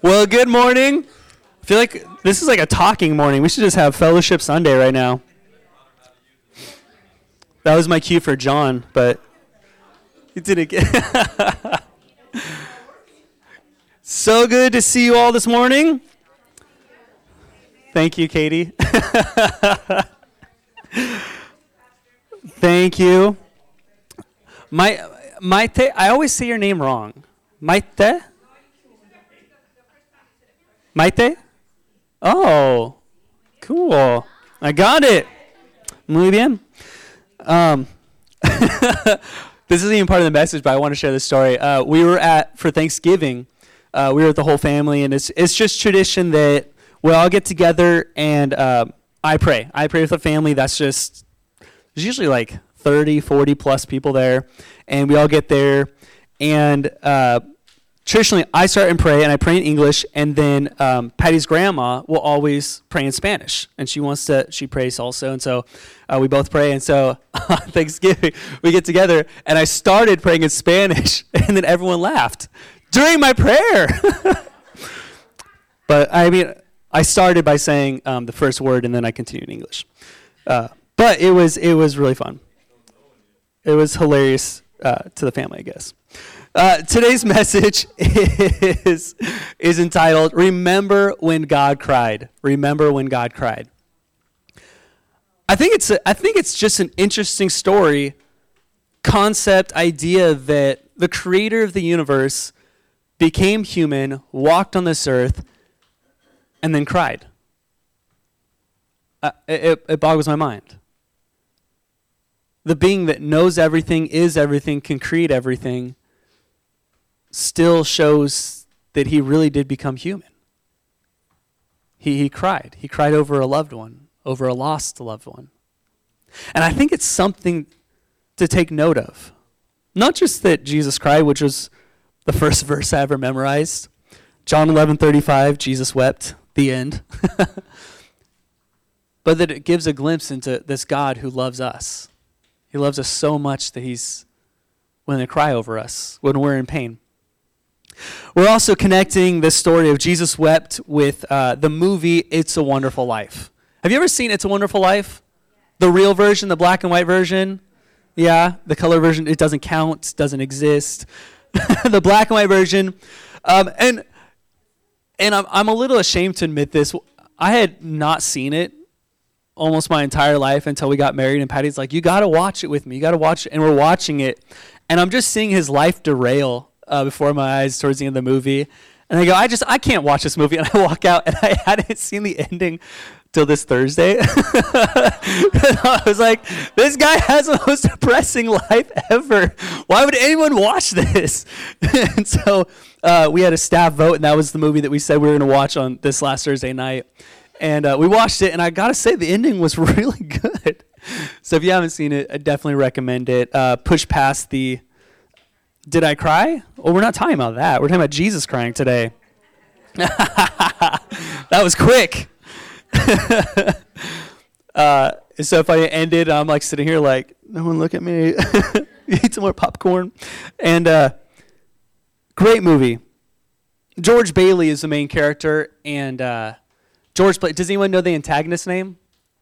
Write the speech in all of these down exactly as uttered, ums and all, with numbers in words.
Well, good morning. I feel like this is like a talking morning. We should just have Fellowship Sunday right now. That was my cue for John, but he did it again. So good to see you all this morning. Thank you, Katie. Thank you. My, Maite, I always say your name wrong. Maite? Maite? Oh, cool. I got it. Muy bien. Um, this isn't even part of the message, but I want to share this story. Uh, we were at, for Thanksgiving, uh, we were with the whole family, and it's it's just tradition that we all get together and uh, I pray. I pray with the family. That's just, there's usually like thirty, forty plus people there, and we all get there, and uh, traditionally, I start and pray, and I pray in English, and then um, Patty's grandma will always pray in Spanish, and she wants to, she prays also, and so uh, we both pray, and so on Thanksgiving, we get together, and I started praying in Spanish, and then everyone laughed during my prayer. But, I mean, I started by saying um, the first word, and then I continued in English. Uh, but it was, it was really fun. It was hilarious uh, to the family, I guess. Uh, today's message is, is entitled, Remember When God Cried. Remember When God Cried. I think it's a, I think it's just an interesting story, concept, idea that the creator of the universe became human, walked on this earth, and then cried. Uh, it, it boggles my mind. The being that knows everything, is everything, can create everything, still shows that he really did become human. He he cried. He cried over a loved one, over a lost loved one. And I think it's something to take note of. Not just that Jesus cried, which was the first verse I ever memorized. John eleven thirty-five, Jesus wept, the end. But that it gives a glimpse into this God who loves us. He loves us so much that he's willing to cry over us when we're in pain. We're also connecting this story of Jesus wept with uh, the movie It's a Wonderful Life. Have you ever seen It's a Wonderful Life? The real version, the black and white version? Yeah, the color version, it doesn't count, doesn't exist. The black and white version. Um, and and I'm, I'm a little ashamed to admit this. I had not seen it almost my entire life until we got married, and Patty's like, you got to watch it with me. You got to watch it. And we're watching it. And I'm just seeing his life derail Uh, before my eyes towards the end of the movie. And I go, I just, I can't watch this movie. And I walk out, and I hadn't seen the ending till this Thursday. I was like, this guy has the most depressing life ever. Why would anyone watch this? And so uh, we had a staff vote, and that was the movie that we said we were going to watch on this last Thursday night. And uh, we watched it, and I got to say, the ending was really good. So if you haven't seen it, I definitely recommend it. Uh, push past the Did I cry? Well, we're not talking about that. We're talking about Jesus crying today. That was quick. uh, so if I ended, I'm like sitting here like, no one look at me. Eat some more popcorn. And uh, great movie. George Bailey is the main character. And uh, George, does anyone know the antagonist's name?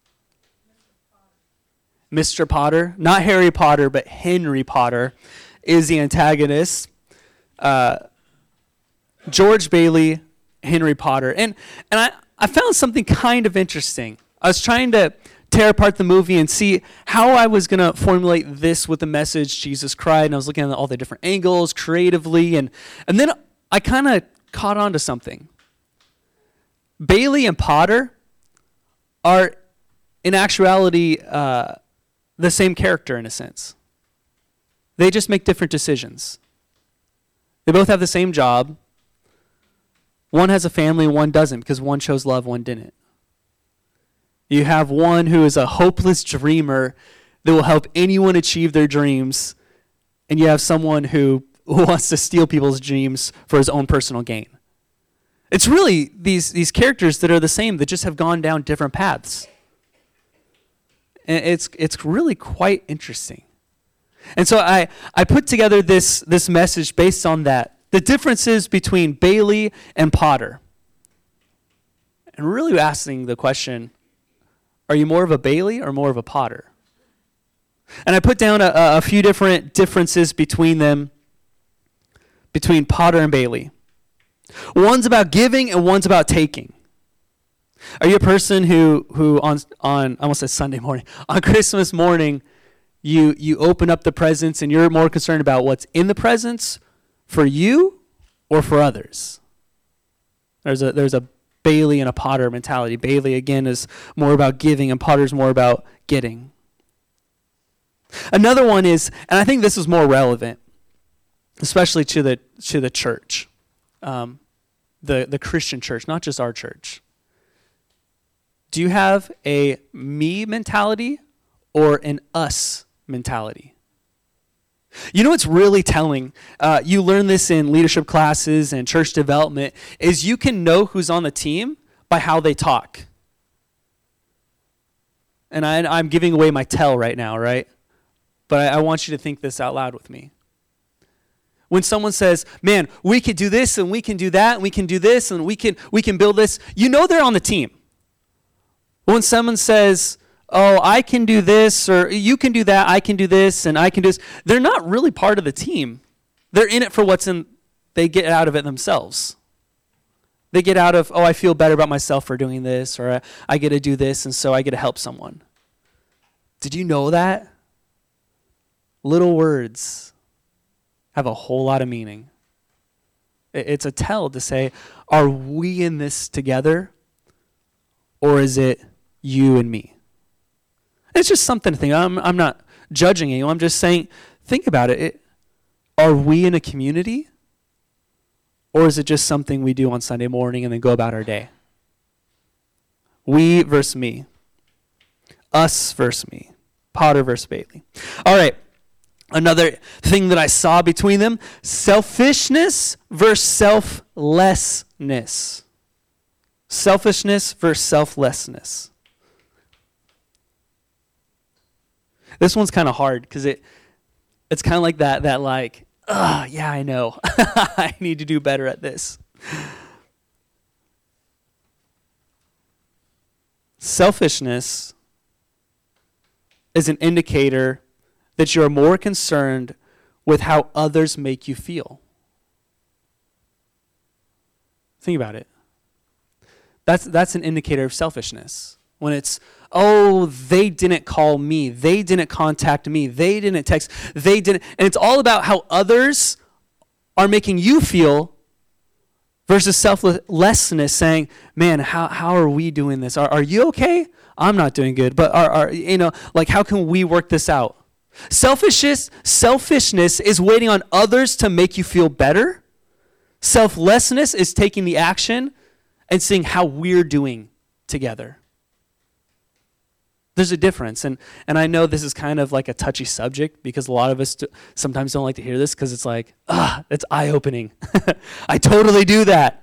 Mister Potter. Not Harry Potter, but Henry Potter is the antagonist. Uh, George Bailey, Henry Potter. And and I, I found something kind of interesting. I was trying to tear apart the movie and see how I was going to formulate this with the message, Jesus cried, and I was looking at all the different angles creatively, and, and then I kind of caught on to something. Bailey and Potter are, in actuality, uh, the same character in a sense. They just make different decisions. They both have the same job. One has a family, one doesn't, because one chose love, one didn't. You have one who is a hopeless dreamer that will help anyone achieve their dreams, and you have someone who wants to steal people's dreams for his own personal gain. It's really these, these characters that are the same, that just have gone down different paths. And it's it's really quite interesting. And so I, I put together this, this message based on that The differences between Bailey and Potter. And really asking the question, are you more of a Bailey or more of a Potter? And I put down a, a few different differences between them, between Potter and Bailey. One's about giving and one's about taking. Are you a person who, who on, on I almost said Sunday morning, on Christmas morning, you, you open up the presents and you're more concerned about what's in the presents for you or for others? There's a there's a Bailey and a Potter mentality. Bailey, again, is more about giving, and Potter's more about getting. Another one is, and I think this is more relevant, especially to the to the church, um, the, the Christian church, not just our church. Do you have a me mentality or an us mentality? You know what's really telling? Uh, you learn this in leadership classes and church development, is you can know who's on the team by how they talk. And I, I'm giving away my tell right now, right? But I, I want you to think this out loud with me. When someone says, man, we could do this and we can do that and we can do this and we can we can build this, you know they're on the team. When someone says, oh, I can do this, or you can do that, I can do this, and I can do this, they're not really part of the team. They're in it for what's in, they get out of it themselves. They get out of, oh, I feel better about myself for doing this, or I, I get to do this, and so I get to help someone. Did you know that? Little words have a whole lot of meaning. It's a tell to say, are we in this together, or is it you and me? It's just something to think. I'm, I'm not judging you. I'm just saying, think about it. it. Are we in a community? Or is it just something we do on Sunday morning and then go about our day? We versus me. Us versus me. Potter versus Bailey. All right. Another thing that I saw between them, selfishness versus selflessness. Selfishness versus selflessness. This one's kind of hard because it it's kind of like that, that like, ah, yeah, I know. I need to do better at this. Selfishness is an indicator that you're more concerned with how others make you feel. Think about it. That's that's an indicator of selfishness. When it's, oh, they didn't call me, they didn't contact me, they didn't text, they didn't, and it's all about how others are making you feel versus selflessness, saying, man, how how are we doing this? Are are you okay? I'm not doing good, but are are you know, like how can we work this out? Selfishness, selfishness is waiting on others to make you feel better. Selflessness is taking the action and seeing how we're doing together. There's a difference, and and I know this is kind of like a touchy subject because a lot of us do, sometimes don't like to hear this because it's like, ah, it's eye-opening. I totally do that.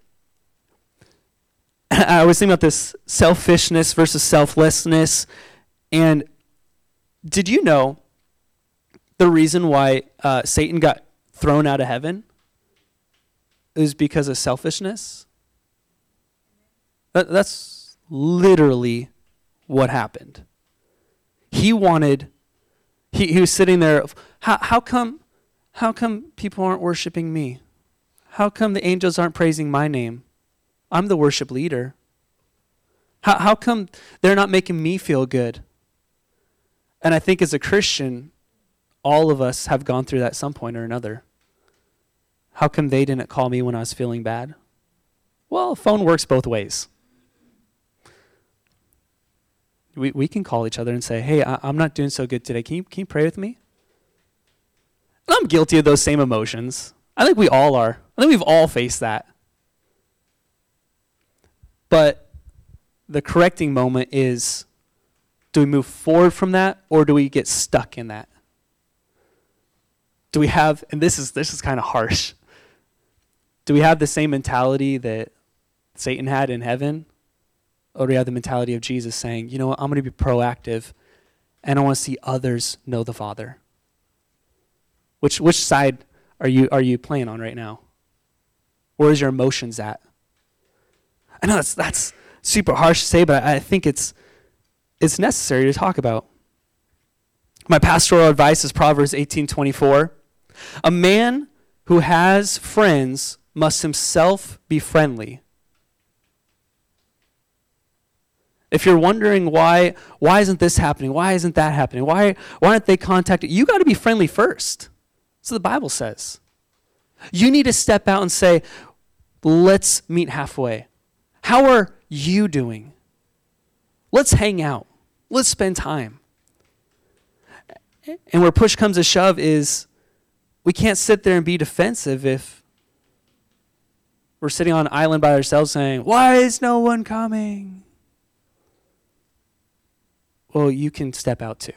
I was thinking about this selfishness versus selflessness, and did you know the reason why uh, Satan got thrown out of heaven is because of selfishness? That, that's literally what happened. He wanted, he, he was sitting there, how, how come how come people aren't worshiping me? How come the angels aren't praising my name? I'm the worship leader. How, how come they're not making me feel good? And I think as a Christian, all of us have gone through that at some point or another. How come they didn't call me when I was feeling bad? Well, a phone works both ways. We we can call each other and say, hey, I, I'm not doing so good today. Can you, can you pray with me? And I'm guilty of those same emotions. I think we all are. I think we've all faced that. But the correcting moment is, do we move forward from that or do we get stuck in that? Do we have, and this is this is kind of harsh, do we have the same mentality that Satan had in heaven? Or do we have the mentality of Jesus saying, you know what, I'm going to be proactive and I want to see others know the Father? Which which side are you are you playing on right now? Where's your emotions at? I know that's that's super harsh to say, but I, I think it's it's necessary to talk about. My pastoral advice is Proverbs eighteen twenty-four. A man who has friends must himself be friendly. If you're wondering why why isn't this happening? Why isn't that happening? Why why aren't they contacted? You got to be friendly first. That's what the Bible says. You need to step out and say, let's meet halfway. How are you doing? Let's hang out. Let's spend time. And where push comes to shove is we can't sit there and be defensive if we're sitting on an island by ourselves saying, why is no one coming? Well, you can step out too.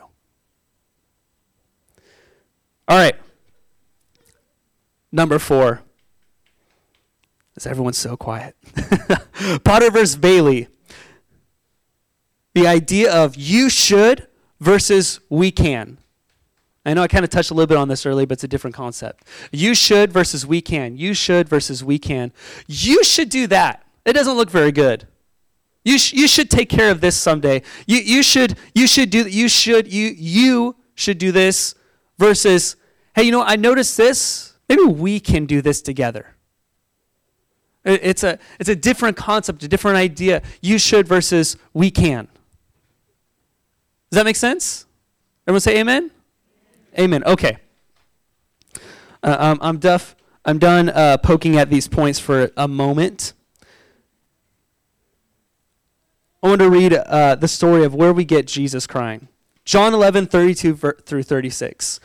All right. Number four. Is everyone's so quiet? Potter versus Bailey. The idea of you should versus we can. I know I kind of touched a little bit on this earlier, but it's a different concept. You should versus we can. You should versus we can. You should do that. It doesn't look very good. You sh- you should take care of this someday. You you should you should do you should you you should do this versus, hey, you know what, I noticed this. Maybe we can do this together. It, it's a it's a different concept, a different idea. You should versus we can. Does that make sense? Everyone say amen? Amen. Okay. Uh, um, I'm duff. I'm done uh, poking at these points for a moment. I want to read uh, the story of where we get Jesus crying. John eleven, thirty-two through thirty-six.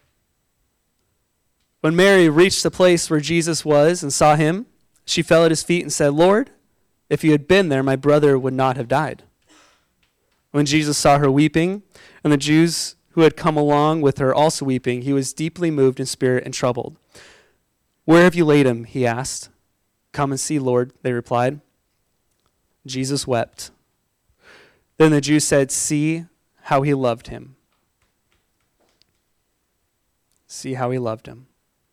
When Mary reached the place where Jesus was and saw him, she fell at his feet and said, Lord, if you had been there, my brother would not have died. When Jesus saw her weeping, and the Jews who had come along with her also weeping, he was deeply moved in spirit and troubled. Where have you laid him? He asked. Come and see, Lord, they replied. Jesus wept. Then the Jews said, see how he loved him. See how he loved him.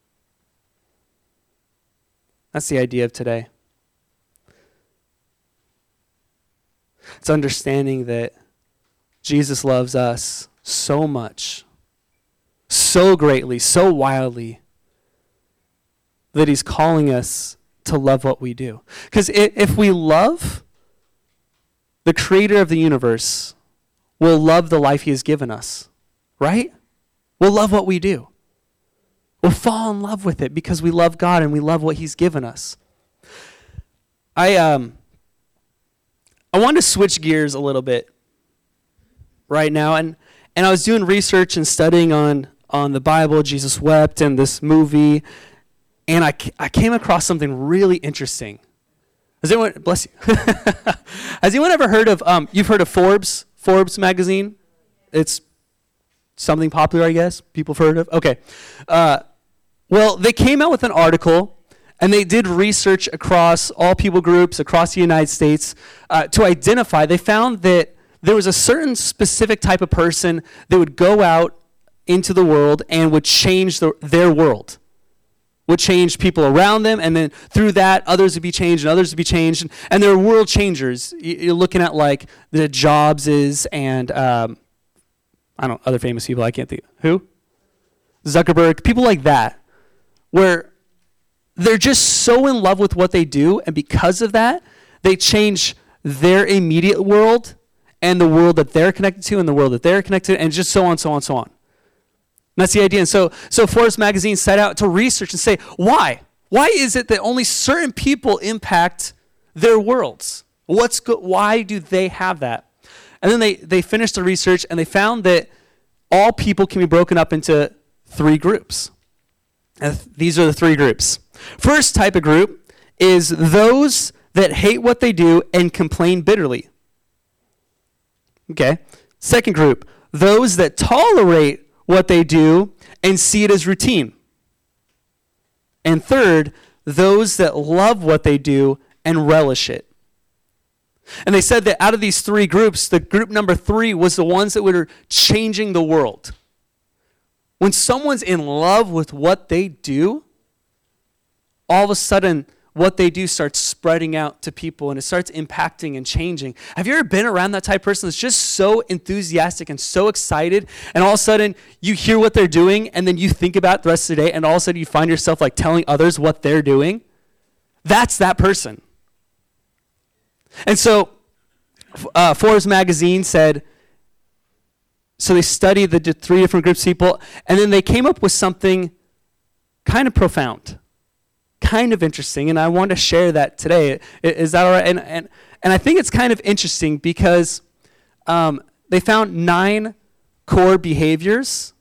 That's the idea of today. It's understanding that Jesus loves us so much, so greatly, so wildly, that he's calling us to love what we do. Because if we love the creator of the universe, we'll love the life he has given us, right? We'll love what we do. We'll fall in love with it because we love God and we love what he's given us. I um I wanted to switch gears a little bit right now, and and I was doing research and studying on on the Bible, Jesus wept, and this movie, and I I came across something really interesting. Has anyone, bless you, has anyone ever heard of, um, you've heard of Forbes, Forbes magazine? It's something popular, I guess, people have heard of. Okay. Uh, well, they came out with an article, and they did research across all people groups across the United States uh, to identify. They found that there was a certain specific type of person that would go out into the world and would change the, their world, would change people around them, and then through that, others would be changed and others would be changed. And, and they're world changers. You're looking at like the Jobses and, um, I don't know, other famous people, I can't think. Who? Zuckerberg, people like that, where they're just so in love with what they do, and because of that, they change their immediate world and the world that they're connected to and the world that they're connected to, and just so on, so on, so on. And that's the idea. And so, so Forbes magazine set out to research and say, why? Why is it that only certain people impact their worlds? What's go- why do they have that? And then they, they finished the research, and they found that all people can be broken up into three groups. And th- these are the three groups. First type of group is those that hate what they do and complain bitterly. Okay. Second group, those that tolerate what they do and see it as routine. And third, those that love what they do and relish it. And they said that out of these three groups, the group number three was the ones that were changing the world. When someone's in love with what they do, all of a sudden, what they do starts spreading out to people and it starts impacting and changing. Have you ever been around that type of person that's just so enthusiastic and so excited, and all of a sudden you hear what they're doing and then you think about it the rest of the day, and all of a sudden you find yourself like telling others what they're doing? That's that person. And so uh, Forbes magazine said, so they studied the d- three different groups of people, and then they came up with something kind of profound, kind of interesting, and I want to share that today. Is that all right? And and, and I think it's kind of interesting because um, they found nine core behaviors.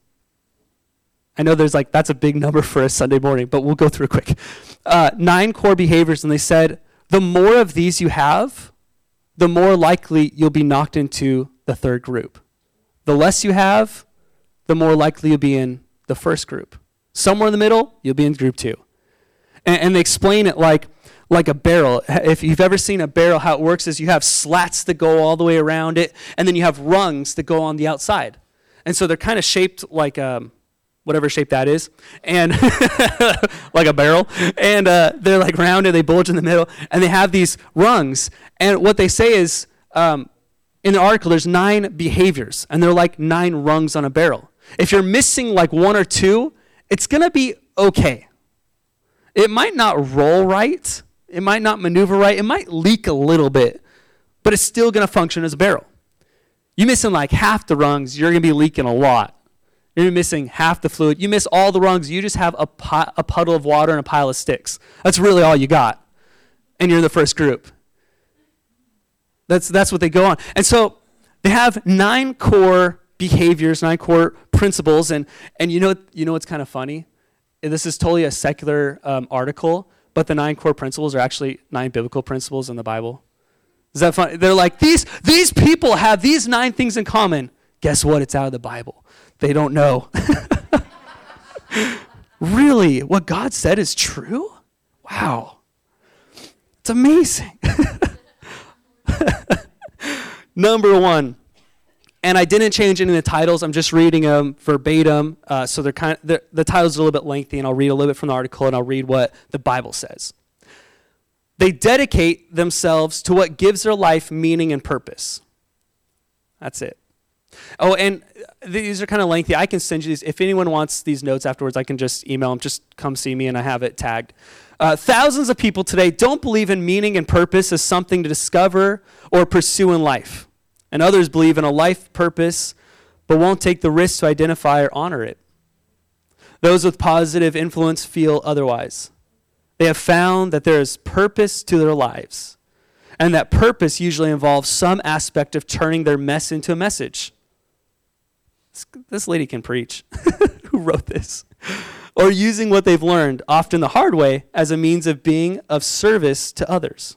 I know there's like, that's a big number for a Sunday morning, but we'll go through it quick. Uh, nine core behaviors, and they said, the more of these you have, the more likely you'll be knocked into the third group. The less you have, the more likely you'll be in the first group. Somewhere in the middle, you'll be in group two. And, and they explain it like, like a barrel. If you've ever seen a barrel, how it works is you have slats that go all the way around it, and then you have rungs that go on the outside. And so they're kind of shaped like um, whatever shape that is, and like a barrel. And uh, they're like rounded, they bulge in the middle, and they have these rungs. And what they say is, um, in the article, there's nine behaviors, and they're like nine rungs on a barrel. If you're missing like one or two, it's going to be okay. It might not roll right. It might not maneuver right. It might leak a little bit, but it's still going to function as a barrel. You're missing like half the rungs, you're going to be leaking a lot. You're missing half the fluid. You miss all the rungs, you just have a, pu- a puddle of water and a pile of sticks. That's really all you got, and you're in the first group. That's that's what they go on. And so they have nine core behaviors, nine core principles, and and you know you know what's kind of funny? This is totally a secular um, article, but the nine core principles are actually nine biblical principles in the Bible. Is that funny? They're like, these these people have these nine things in common. Guess what? It's out of the Bible. They don't know. Really? What God said is true? Wow. It's amazing. Number one, and I didn't change any of the titles. I'm just reading them verbatim. Uh, so they're kind of, they're, the title's a little bit lengthy, and I'll read a little bit from the article, and I'll read what the Bible says. They dedicate themselves to what gives their life meaning and purpose. That's it. Oh, and these are kind of lengthy. I can send you these. If anyone wants these notes afterwards, I can just email them. Just come see me, and I have it tagged. Uh, thousands of people today don't believe in meaning and purpose as something to discover or pursue in life. And others believe in a life purpose, but won't take the risk to identify or honor it. Those with positive influence feel otherwise. They have found that there is purpose to their lives, and that purpose usually involves some aspect of turning their mess into a message. This, this lady can preach. Who wrote this? Or using what they've learned, often the hard way, as a means of being of service to others.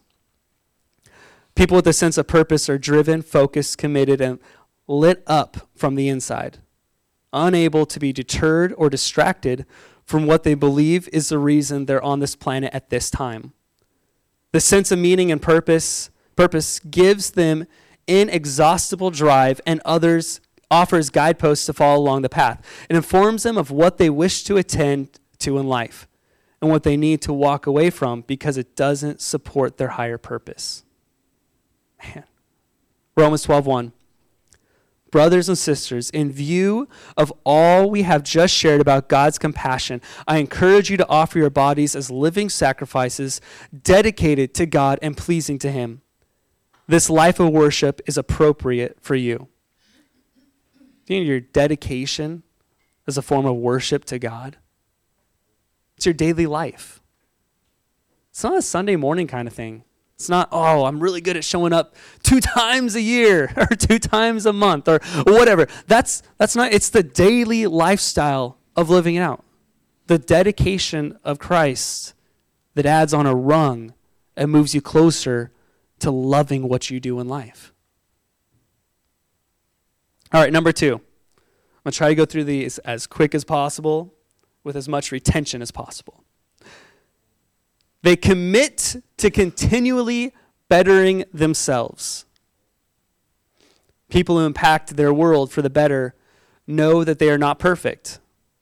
People with a sense of purpose are driven, focused, committed, and lit up from the inside, unable to be deterred or distracted from what they believe is the reason they're on this planet at this time. The sense of meaning and purpose, purpose gives them inexhaustible drive, and others offers guideposts to follow along the path. It informs them of what they wish to attend to in life and what they need to walk away from because it doesn't support their higher purpose. Man. Romans twelve one. Brothers and sisters, in view of all we have just shared about God's compassion, I encourage you to offer your bodies as living sacrifices dedicated to God and pleasing to Him. This life of worship is appropriate for you. Do you know your dedication as a form of worship to God? It's your daily life. It's not a Sunday morning kind of thing. It's not, oh, I'm really good at showing up two times a year or two times a month or whatever. That's that's not, it's the daily lifestyle of living it out. The dedication of Christ that adds on a rung and moves you closer to loving what you do in life. All right, number two. I'm going to try to go through these as quick as possible with as much retention as possible. They commit to continually bettering themselves. People who impact their world for the better know that they are not perfect.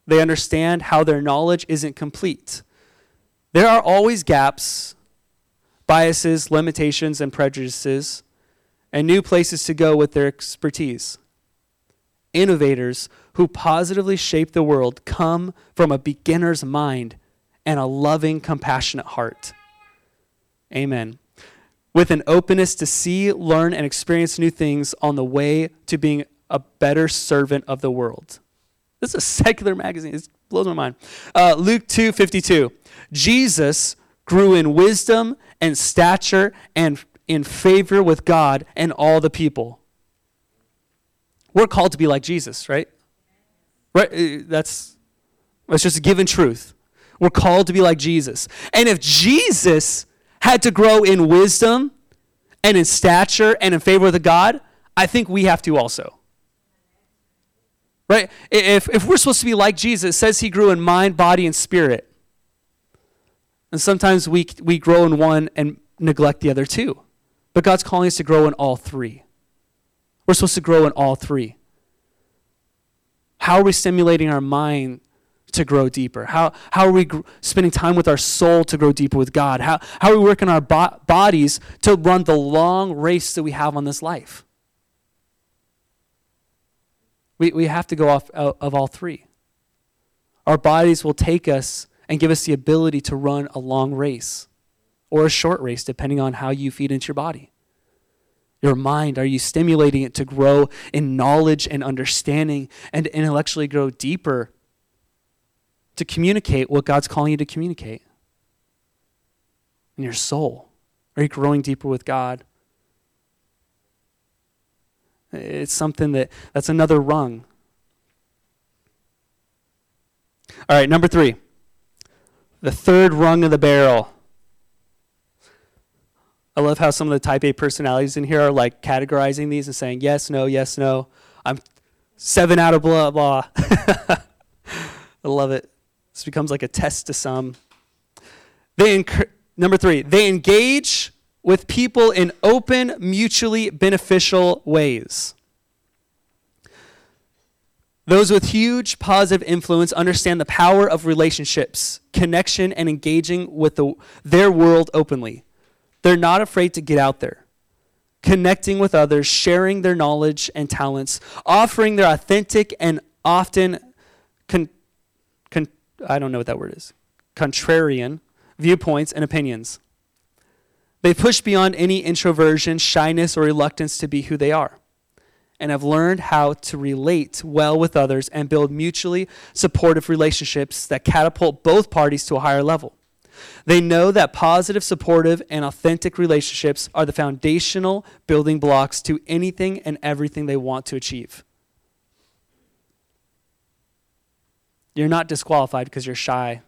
They understand how their knowledge isn't complete. There are always gaps, biases, limitations, and prejudices, and new places to go with their expertise. Innovators who positively shape the world come from a beginner's mind and a loving, compassionate heart. Amen. With an openness to see, learn, and experience new things on the way to being a better servant of the world. This is a secular magazine. It blows my mind. Uh, Luke two fifty-two. Jesus grew in wisdom and stature and in favor with God and all the people. We're called to be like Jesus, right? Right? That's, that's just a given truth. We're called to be like Jesus. And if Jesus had to grow in wisdom and in stature and in favor with God, I think we have to also. Right? If, if we're supposed to be like Jesus, it says he grew in mind, body, and spirit. And sometimes we we grow in one and neglect the other two. But God's calling us to grow in all three. We're supposed to grow in all three. How are we stimulating our mind to grow deeper? How how are we gr- spending time with our soul to grow deeper with God? How, how are we working our bo- bodies to run the long race that we have on this life? We we have to go off of, of all three. Our bodies will take us and give us the ability to run a long race or a short race, depending on how you feed into your body. Your mind, are you stimulating it to grow in knowledge and understanding and to intellectually grow deeper to communicate what God's calling you to communicate? In your soul, are you growing deeper with God? It's something that, that's another rung. All right, number three. The third rung of the barrel. I love how some of the type A personalities in here are like categorizing these and saying yes, no, yes, no. I'm seven out of blah, blah. I love it. This becomes like a test to some. They enc- Number three, they engage with people in open, mutually beneficial ways. Those with huge positive influence understand the power of relationships, connection, and engaging with the, their world openly. They're not afraid to get out there, connecting with others, sharing their knowledge and talents, offering their authentic and often, con, con, I don't know what that word is, contrarian viewpoints and opinions. They push beyond any introversion, shyness, or reluctance to be who they are, and have learned how to relate well with others and build mutually supportive relationships that catapult both parties to a higher level. They know that positive, supportive, and authentic relationships are the foundational building blocks to anything and everything they want to achieve. You're not disqualified because you're shy.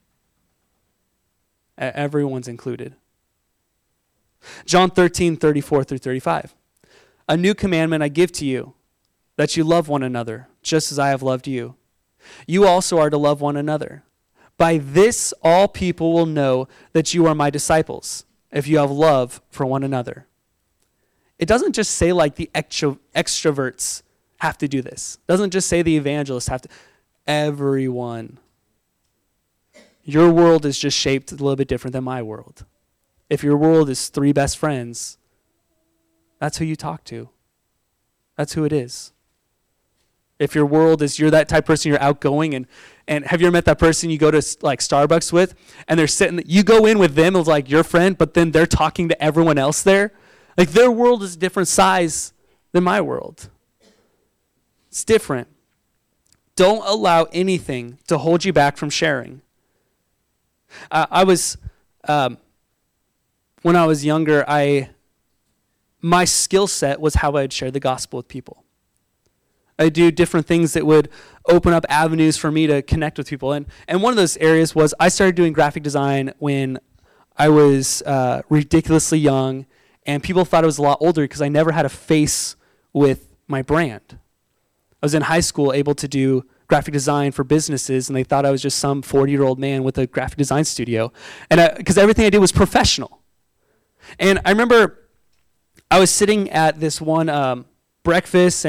Everyone's included. John thirteen, thirty-four through thirty-five. A new commandment I give to you, that you love one another, just as I have loved you. You also are to love one another. By this, all people will know that you are my disciples, if you have love for one another. It doesn't just say like the extro- extroverts have to do this. It doesn't just say the evangelists have to. Everyone. Your world is just shaped a little bit different than my world. If your world is three best friends, that's who you talk to. That's who it is. If your world is, you're that type of person, you're outgoing, and, and have you ever met that person you go to like Starbucks with, and they're sitting, you go in with them as like your friend, but then they're talking to everyone else there? Like their world is a different size than my world. It's different. Don't allow anything to hold you back from sharing. Uh, I was, um, when I was younger, I... my skill set was how I'd share the gospel with people. I'd do different things that would open up avenues for me to connect with people. And and one of those areas was I started doing graphic design when I was uh, ridiculously young, and people thought I was a lot older because I never had a face with my brand. I was in high school able to do graphic design for businesses, and they thought I was just some forty-year-old man with a graphic design studio. And because everything I did was professional. And I remember I was sitting at this one um, breakfast, and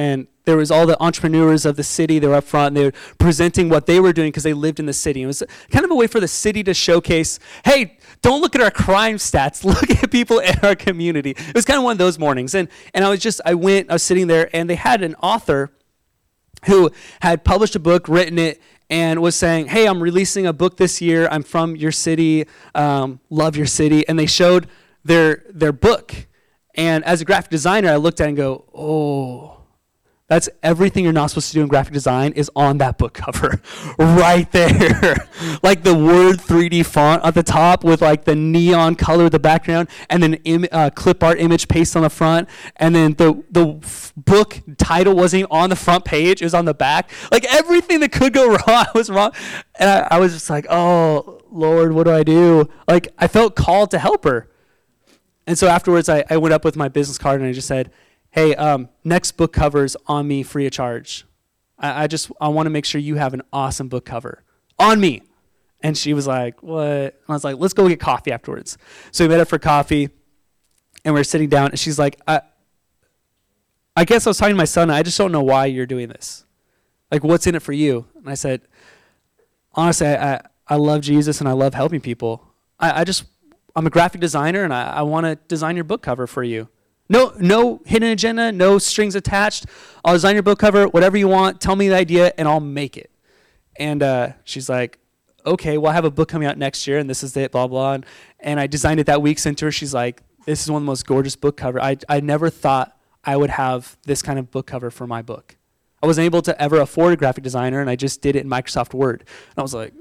there was all the entrepreneurs of the city. They were up front, and they were presenting what they were doing because they lived in the city. It was kind of a way for the city to showcase, hey, don't look at our crime stats. Look at people in our community. It was kind of one of those mornings. And, and I was just, I went, I was sitting there, and they had an author who had published a book, written it, and was saying, hey, I'm releasing a book this year. I'm from your city, um, love your city. And they showed their their book. And as a graphic designer, I looked at it and go, oh, that's everything you're not supposed to do in graphic design is on that book cover right there. Like the word three D font at the top with like the neon color of the background, and then Im- uh, clip art image paste on the front. And then the, the f- book title wasn't even on the front page. It was on the back. Like everything that could go wrong was wrong. And I, I was just like, oh, Lord, what do I do? Like I felt called to help her. And so afterwards, I, I went up with my business card and I just said, hey, um, next book cover's on me free of charge. I, I just, I want to make sure you have an awesome book cover. On me. And she was like, what? And I was like, let's go get coffee afterwards. So we met up for coffee, and we we're sitting down, and she's like, I, I guess I was talking to my son, I just don't know why you're doing this. Like, what's in it for you? And I said, honestly, I, I, I love Jesus, and I love helping people. I, I just, I'm a graphic designer, and I, I want to design your book cover for you. No, no hidden agenda, no strings attached. I'll design your book cover, whatever you want. Tell me the idea, and I'll make it. And uh, she's like, okay, well, I have a book coming out next year, and this is it, blah, blah. And, and I designed it that week, sent to her. She's like, this is one of the most gorgeous book cover. I, I never thought I would have this kind of book cover for my book. I wasn't able to ever afford a graphic designer, and I just did it in Microsoft Word. And I was like,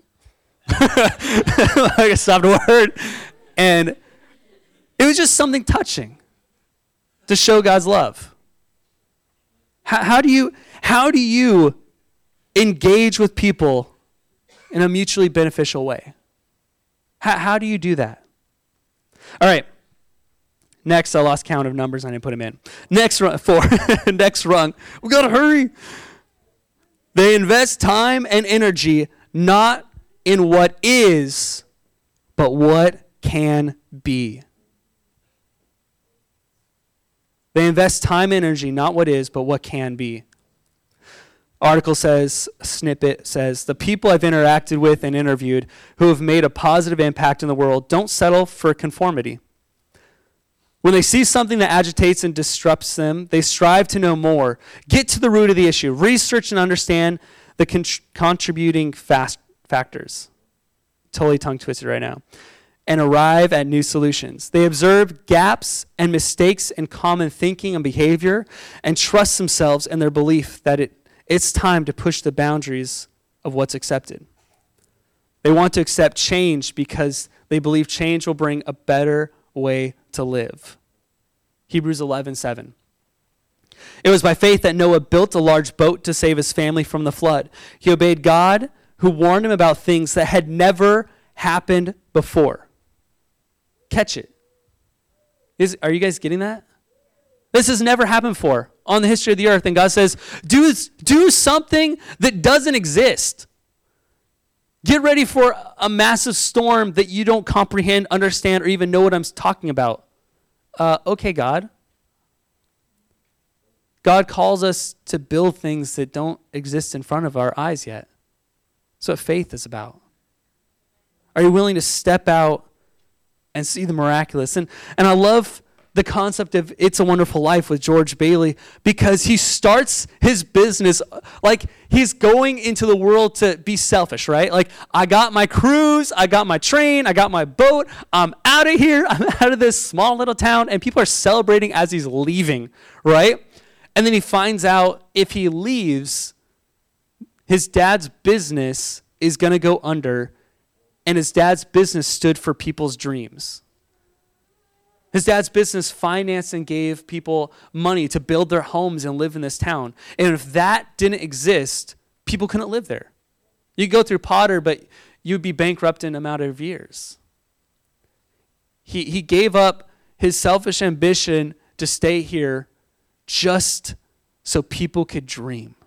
Microsoft Word. And it was just something touching to show God's love. How, how do you how do you engage with people in a mutually beneficial way? How, how do you do that? All right. Next, I lost count of numbers. I didn't put them in. Next rung, four. Next rung. We got to hurry. They invest time and energy not in what is, but what can be. They invest time and energy, not what is, but what can be. Article says, snippet says, the people I've interacted with and interviewed who have made a positive impact in the world don't settle for conformity. When they see something that agitates and disrupts them, they strive to know more, get to the root of the issue, research and understand the con- contributing fast factors. Totally tongue twisted right now. And arrive at new solutions. They observe gaps and mistakes in common thinking and behavior and trust themselves in their belief that it, it's time to push the boundaries of what's accepted. They want to accept change because they believe change will bring a better way to live. Hebrews eleven seven. It was by faith that Noah built a large boat to save his family from the flood. He obeyed God, who warned him about things that had never happened before. Catch it. Is, are you guys getting that? This has never happened before on the history of the earth. And God says, do, do something that doesn't exist. Get ready for a massive storm that you don't comprehend, understand, or even know what I'm talking about. Uh, okay, God. God calls us to build things that don't exist in front of our eyes yet. That's what faith is about. Are you willing to step out and see the miraculous? And and I love the concept of It's a Wonderful Life with George Bailey, because he starts his business like he's going into the world to be selfish, right? Like, I got my cruise, I got my train, I got my boat, I'm out of here, I'm out of this small little town, and people are celebrating as he's leaving, right? And then he finds out if he leaves, his dad's business is going to go under, and his dad's business stood for people's dreams. His dad's business financed and gave people money to build their homes and live in this town. And if that didn't exist, people couldn't live there. You go through Potter, but you'd be bankrupt in a matter of years. He, he gave up his selfish ambition to stay here just so people could dream.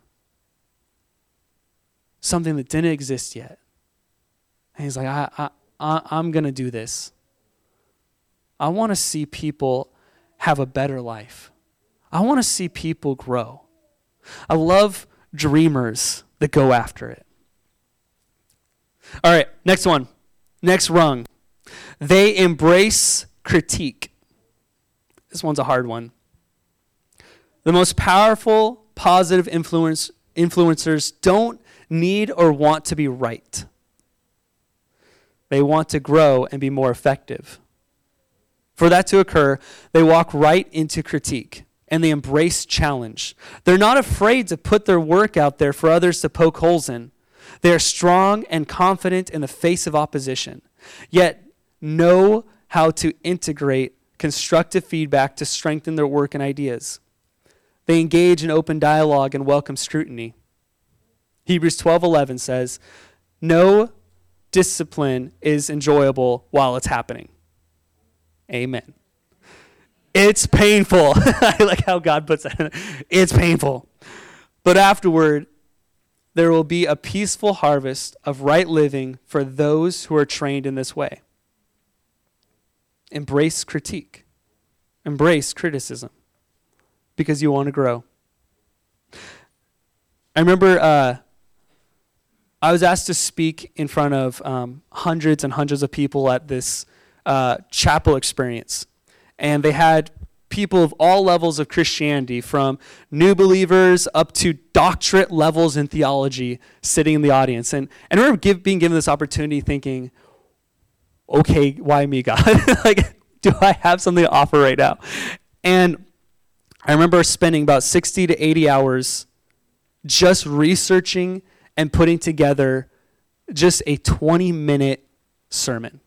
Something that didn't exist yet. And he's like, I, I, I, I'm going to do this. I want to see people have a better life. I want to see people grow. I love dreamers that go after it. All right, next one. Next rung. They embrace critique. This one's a hard one. The most powerful, positive influence, influencers don't need or want to be right. They want to grow and be more effective. For that to occur, they walk right into critique and they embrace challenge. They're not afraid to put their work out there for others to poke holes in. They are strong and confident in the face of opposition, yet know how to integrate constructive feedback to strengthen their work and ideas. They engage in open dialogue and welcome scrutiny. Hebrews twelve eleven says, "No discipline is enjoyable while it's happening." Amen. It's painful. I like how God puts that. It's painful. But afterward, there will be a peaceful harvest of right living for those who are trained in this way. Embrace critique. Embrace criticism because you want to grow. I remember uh, I was asked to speak in front of um, hundreds and hundreds of people at this uh, chapel experience. And they had people of all levels of Christianity, from new believers up to doctorate levels in theology, sitting in the audience. And, and I remember give, being given this opportunity thinking, okay, why me, God? Like, do I have something to offer right now? And I remember spending about sixty to eighty hours just researching and putting together just a twenty-minute sermon.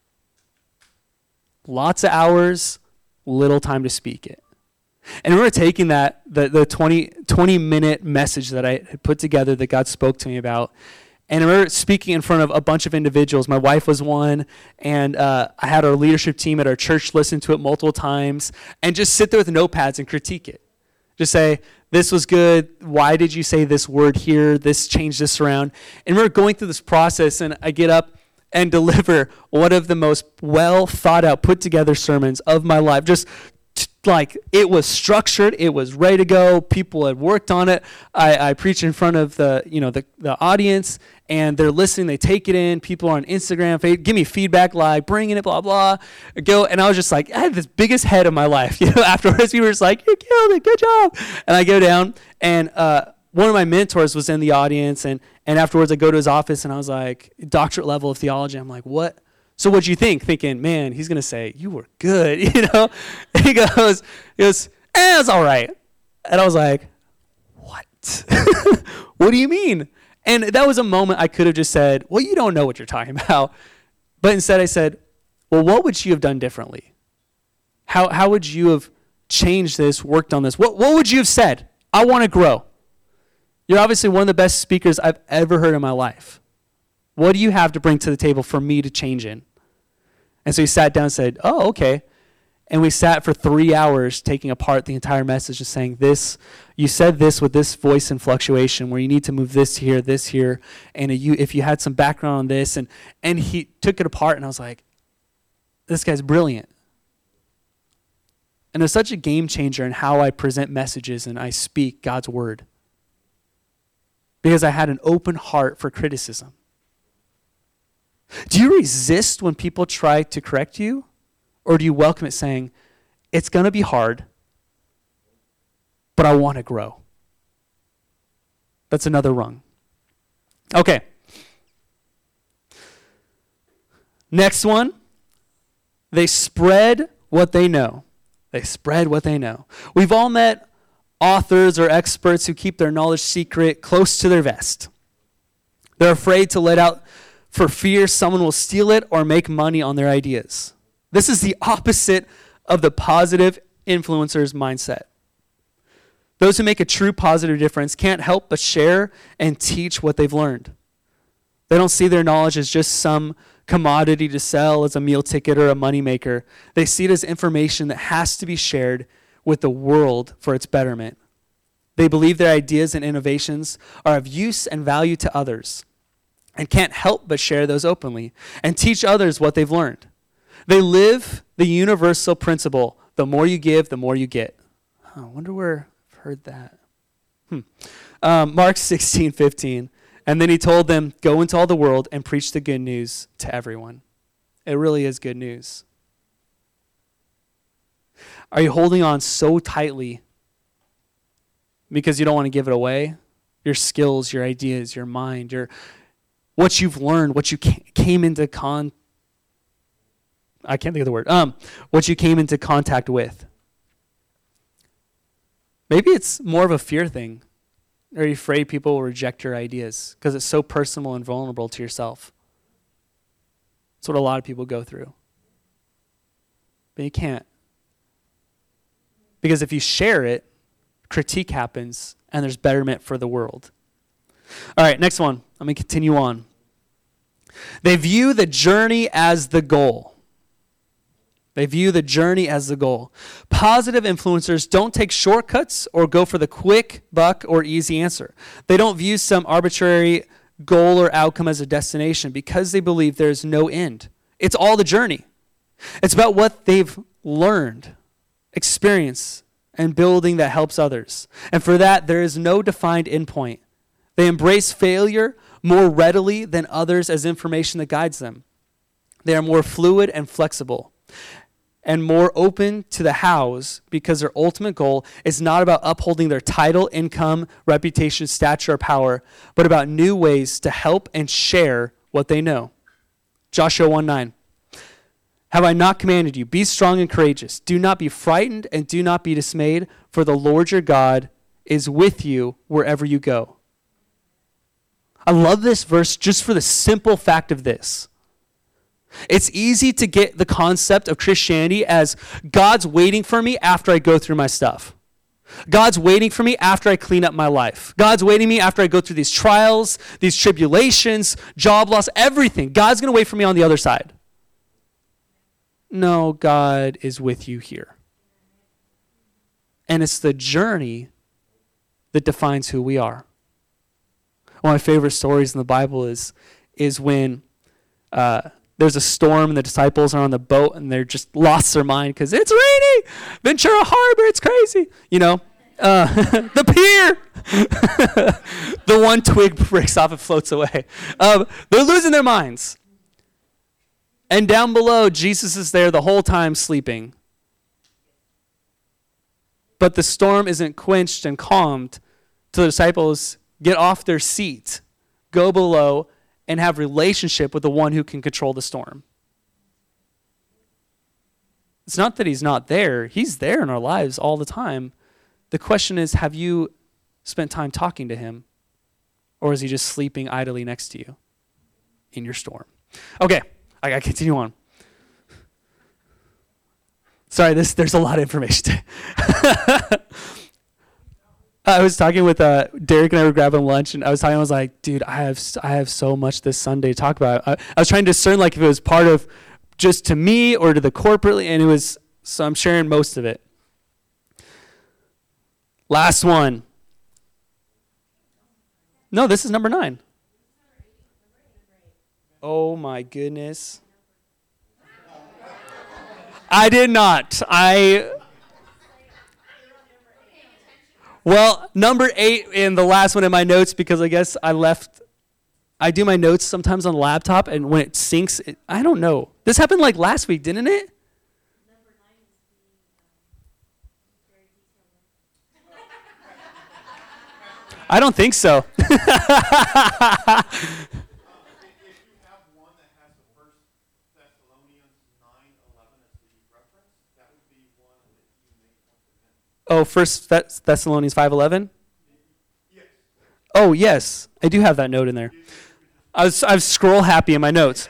Lots of hours, little time to speak it. And I remember taking that, the, the twenty, twenty-minute message that I had put together that God spoke to me about, and I remember speaking in front of a bunch of individuals. My wife was one, and uh, I had our leadership team at our church listen to it multiple times and just sit there with notepads and critique it. Just say, this was good. Why did you say this word here? This changed this around. And we're going through this process, and I get up and deliver one of the most well thought out, put together sermons of my life. Just t- like it was structured, it was ready to go. People had worked on it. I, I preach in front of the you know the, the audience, and they're listening. They take it in. People are on Instagram, Facebook, give me feedback, like bringing it, blah blah. I go, and I was just like, I had this biggest head of my life. You know, afterwards, people were just like, you killed it, good job. And I go down, and uh, one of my mentors was in the audience, and and afterwards I go to his office, and I was like, doctorate level of theology. I'm like, what? So what'd you think? Thinking, man, he's gonna say you were good, you know? And he goes, he goes, eh, it's all right. And I was like, what? What do you mean? And that was a moment I could have just said, well, you don't know what you're talking about. But instead I said, well, what would you have done differently? How how would you have changed this, worked on this? What what would you have said? I want to grow. You're obviously one of the best speakers I've ever heard in my life. What do you have to bring to the table for me to change in? And so he sat down and said, oh, okay. And we sat for three hours taking apart the entire message, just saying this, you said this with this voice and fluctuation where you need to move this here, this here, and you, if you had some background on this. And, and he took it apart, and I was like, this guy's brilliant. And it's such a game changer in how I present messages and I speak God's word. Because I had an open heart for criticism. Do you resist when people try to correct you? Or do you welcome it saying, it's going to be hard, but I want to grow? That's another rung. Okay. Next one. They spread what they know. They spread what they know. We've all met authors or experts who keep their knowledge secret close to their vest. They're afraid to let out for fear someone will steal it or make money on their ideas. This is the opposite of the positive influencer's mindset. Those who make a true positive difference can't help but share and teach what they've learned. They don't see their knowledge as just some commodity to sell as a meal ticket or a moneymaker. They see it as information that has to be shared with the world for its betterment. They believe their ideas and innovations are of use and value to others and can't help but share those openly and teach others what they've learned. They live the universal principle, the more you give, the more you get. Oh, I wonder where I've heard that. Hmm. Um, Mark sixteen fifteen. And then he told them, go into all the world and preach the good news to everyone. It really is good news. Are you holding on so tightly because you don't want to give it away? Your skills, your ideas, your mind, your what you've learned, what you ca- came into con I can't think of the word. Um, what you came into contact with. Maybe it's more of a fear thing. Are you afraid people will reject your ideas because it's so personal and vulnerable to yourself? That's what a lot of people go through. But you can't. Because if you share it, critique happens and there's betterment for the world. All right, next one. Let me continue on. They view the journey as the goal. They view the journey as the goal. Positive influencers don't take shortcuts or go for the quick buck or easy answer. They don't view some arbitrary goal or outcome as a destination because they believe there's no end. It's all the journey. It's about what they've learned, experience, and building that helps others. And for that, there is no defined endpoint. They embrace failure more readily than others as information that guides them. They are more fluid and flexible, and more open to the hows because their ultimate goal is not about upholding their title, income, reputation, stature, or power, but about new ways to help and share what they know. Joshua one nine. Have I not commanded you? Be strong and courageous. Do not be frightened and do not be dismayed, for the Lord your God is with you wherever you go. I love this verse just for the simple fact of this. It's easy to get the concept of Christianity as God's waiting for me after I go through my stuff. God's waiting for me after I clean up my life. God's waiting for me after I go through these trials, these tribulations, job loss, everything. God's going to wait for me on the other side. No, God is with you here. And it's the journey that defines who we are. One of my favorite stories in the Bible is, is when uh, there's a storm and the disciples are on the boat and they're just lost their mind because it's raining. Ventura Harbor, it's crazy. You know, uh, the pier. The one twig breaks off and floats away. Um, they're losing their minds. And down below, Jesus is there the whole time sleeping. But the storm isn't quenched and calmed till the disciples get off their seat, go below, and have relationship with the one who can control the storm. It's not that he's not there. He's there in our lives all the time. The question is, have you spent time talking to him? Or is he just sleeping idly next to you in your storm? Okay. I gotta continue on. Sorry, this there's a lot of information. I was talking with uh, Derek and I were grabbing lunch, and I was talking. I was like, "Dude, I have I have so much this Sunday to talk about." I, I was trying to discern like if it was part of just to me or to the corporately, and it was. So I'm sharing most of it. Last one. No, this is number nine. Oh my goodness. I did not. I Well, number eight in the last one in my notes, because I guess I left I do my notes sometimes on the laptop, and when it syncs, it, I don't know. This happened like last week, didn't it? I don't think so. Oh, First Thessalonians five eleven? Yes. Oh, yes. I do have that note in there. I was I was scroll happy in my notes.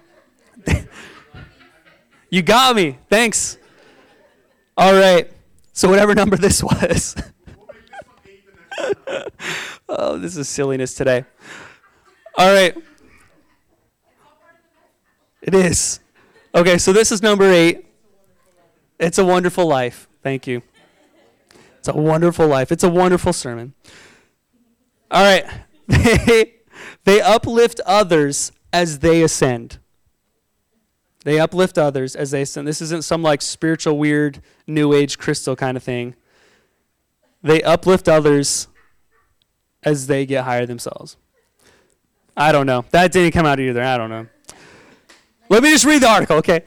You got me. Thanks. All right. So whatever number this was. Oh, this is silliness today. All right. It is. Okay, so this is number eight. It's a Wonderful Life. Thank you. It's a wonderful life. It's a wonderful sermon. All right. They, they uplift others as they ascend. They uplift others as they ascend. This isn't some like spiritual, weird, new age crystal kind of thing. They uplift others as they get higher themselves. I don't know. That didn't come out either. I don't know. Let me just read the article, okay?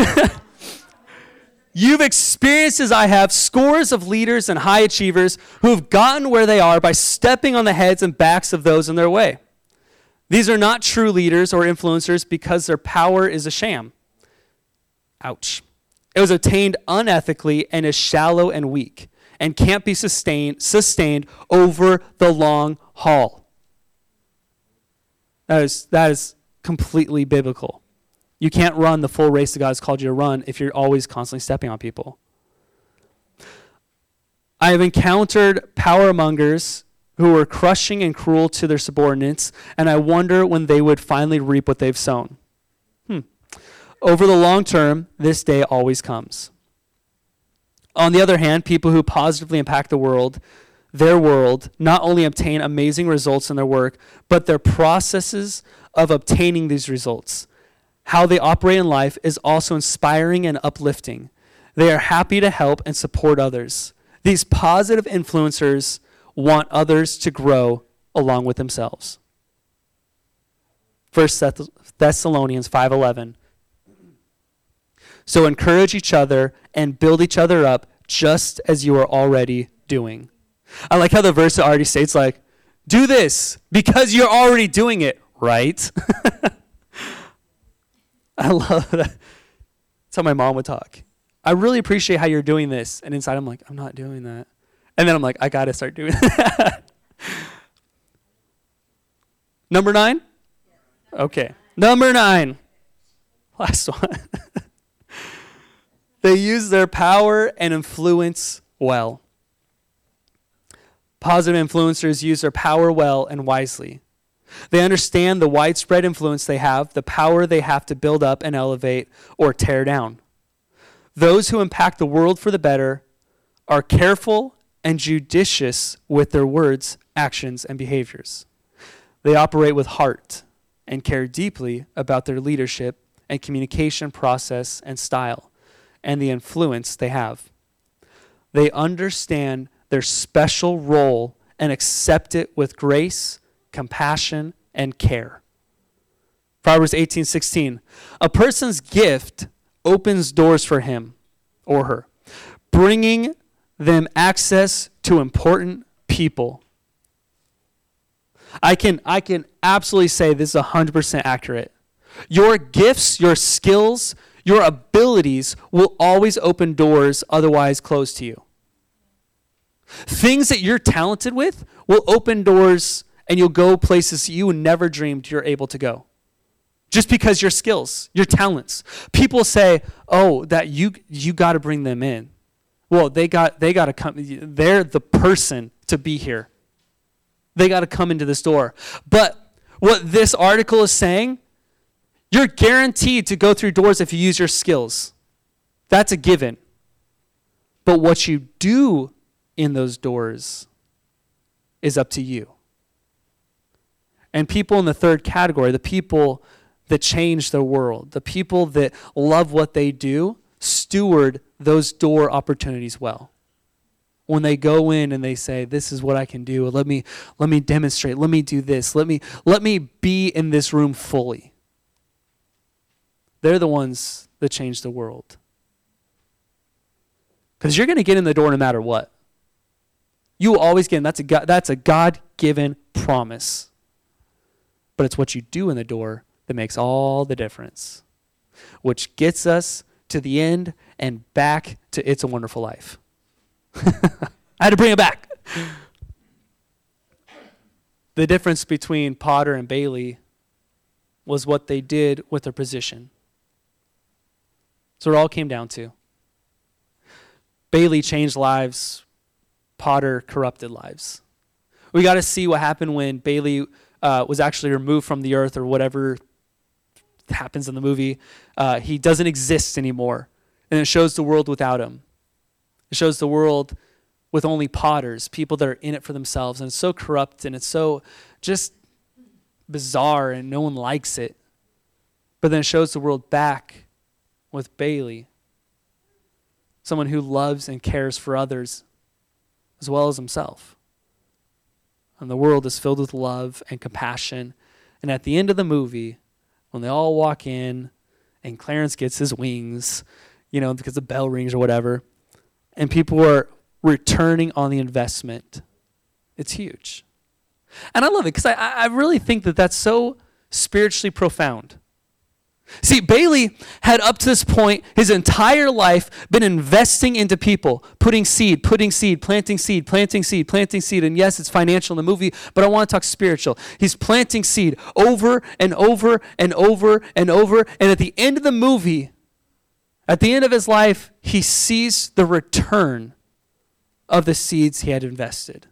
You've experienced, as I have, scores of leaders and high achievers who have gotten where they are by stepping on the heads and backs of those in their way. These are not true leaders or influencers because their power is a sham. Ouch. It was obtained unethically and is shallow and weak and can't be sustained, sustained over the long haul. That is, that is completely biblical. You can't run the full race that God has called you to run if you're always constantly stepping on people. I have encountered power mongers who were crushing and cruel to their subordinates, and I wonder when they would finally reap what they've sown. Hmm. Over the long term, this day always comes. On the other hand, people who positively impact the world, their world, not only obtain amazing results in their work, but their processes of obtaining these results. How they operate in life is also inspiring and uplifting. They are happy to help and support others. These positive influencers want others to grow along with themselves. First Thessalonians five eleven. So encourage each other and build each other up just as you are already doing. I like how the verse already states, like, do this because you're already doing it, right? I love that. That's how my mom would talk. I really appreciate how you're doing this. And inside I'm like, I'm not doing that. And then I'm like, I got to start doing that. Number nine? Okay. Number nine. Last one. They use their power and influence well. Positive influencers use their power well and wisely. They understand the widespread influence they have, the power they have to build up and elevate or tear down. Those who impact the world for the better are careful and judicious with their words, actions, and behaviors. They operate with heart and care deeply about their leadership and communication process and style and the influence they have. They understand their special role and accept it with grace, compassion, and care. Proverbs eighteen sixteen. A person's gift opens doors for him or her, bringing them access to important people. I can, I can absolutely say this is one hundred percent accurate. Your gifts, your skills, your abilities will always open doors otherwise closed to you. Things that you're talented with will open doors and you'll go places you never dreamed you're able to go. Just because your skills, your talents. People say, oh, that you you got to bring them in. Well, they got they got to come. They're the person to be here. They got to come into this door. But what this article is saying, you're guaranteed to go through doors if you use your skills. That's a given. But what you do in those doors is up to you. And people in the third category, the people that change the world, the people that love what they do, steward those door opportunities well. When they go in and they say, this is what I can do, let me let me demonstrate, let me do this, let me let me be in this room fully. They're the ones that change the world. Because you're going to get in the door no matter what. You will always get in. That's a God, that's a God-given promise. But it's what you do in the door that makes all the difference, which gets us to the end and back to It's a Wonderful Life. I had to bring it back. The difference between Potter and Bailey was what they did with their position. So it all came down to. Bailey changed lives. Potter corrupted lives. We got to see what happened when Bailey uh, was actually removed from the earth or whatever happens in the movie. Uh, he doesn't exist anymore. And it shows the world without him. It shows the world with only potters, people that are in it for themselves. And it's so corrupt and it's so just bizarre and no one likes it. But then it shows the world back with Bailey, someone who loves and cares for others as well as himself. And the world is filled with love and compassion. And at the end of the movie, when they all walk in and Clarence gets his wings, you know, because the bell rings or whatever, and people are returning on the investment, it's huge. And I love it because I, I really think that that's so spiritually profound. See, Bailey had up to this point, his entire life, been investing into people, putting seed, putting seed, planting seed, planting seed, planting seed. And yes, it's financial in the movie, but I want to talk spiritual. He's planting seed over and over and over and over. And at the end of the movie, at the end of his life, he sees the return of the seeds he had invested.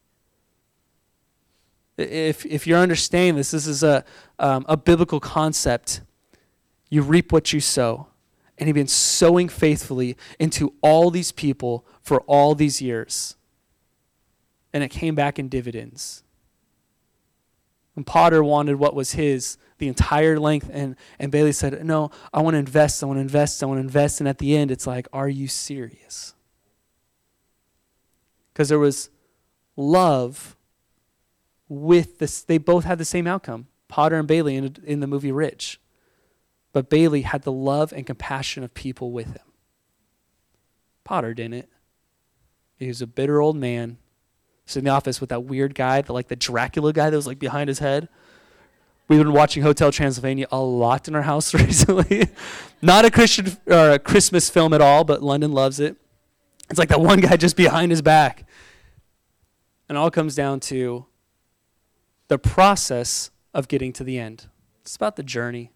If if you're understanding this, this is a um, a biblical concept. You reap what you sow. And he'd been sowing faithfully into all these people for all these years. And it came back in dividends. And Potter wanted what was his the entire length. And, and Bailey said, no, I want to invest, I want to invest, I want to invest. And at the end, it's like, are you serious? Because there was love with this. They both had the same outcome. Potter and Bailey in, in the movie Rich. But Bailey had the love and compassion of people with him. Potter didn't. He was a bitter old man. Sitting in the office with that weird guy, the, like the Dracula guy that was like behind his head. We've been watching Hotel Transylvania a lot in our house recently. Not a Christian or a Christmas film at all, but London loves it. It's like that one guy just behind his back. And it all comes down to the process of getting to the end. It's about the journey.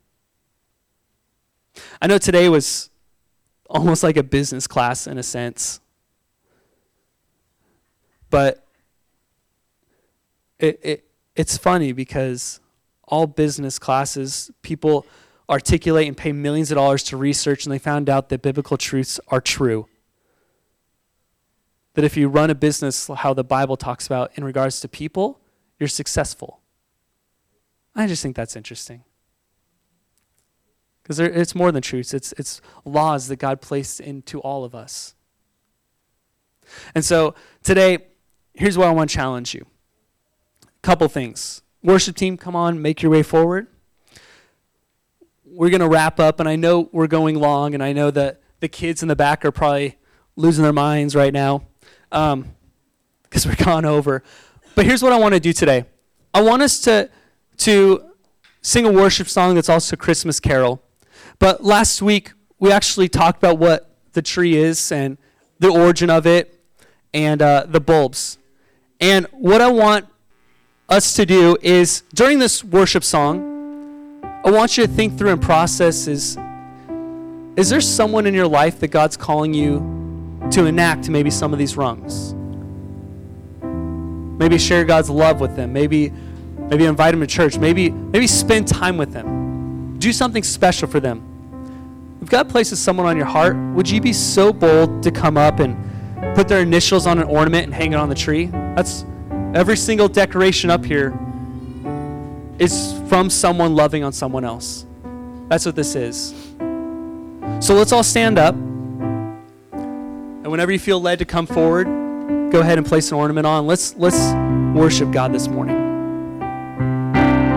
I know today was almost like a business class in a sense. But it, it it's funny because all business classes, people articulate and pay millions of dollars to research, and they found out that biblical truths are true. That if you run a business how the Bible talks about in regards to people, you're successful. I just think that's interesting. Because it's more than truths. It's, it's laws that God placed into all of us. And so today, here's what I want to challenge you. Couple things. Worship team, come on, make your way forward. We're going to wrap up, and I know we're going long, and I know that the kids in the back are probably losing their minds right now um, because we're gone over. But here's what I want to do today. I want us to, to sing a worship song that's also a Christmas carol. But last week, we actually talked about what the tree is and the origin of it and uh, the bulbs. And what I want us to do is, during this worship song, I want you to think through and process is, is there someone in your life that God's calling you to enact maybe some of these rungs? Maybe share God's love with them. Maybe, maybe invite them to church. Maybe, maybe spend time with them. Do something special for them. If God places someone on your heart, would you be so bold to come up and put their initials on an ornament and hang it on the tree? That's every single decoration up here is from someone loving on someone else. That's what this is. So let's all stand up. And whenever you feel led to come forward, go ahead and place an ornament on. Let's let's worship God this morning.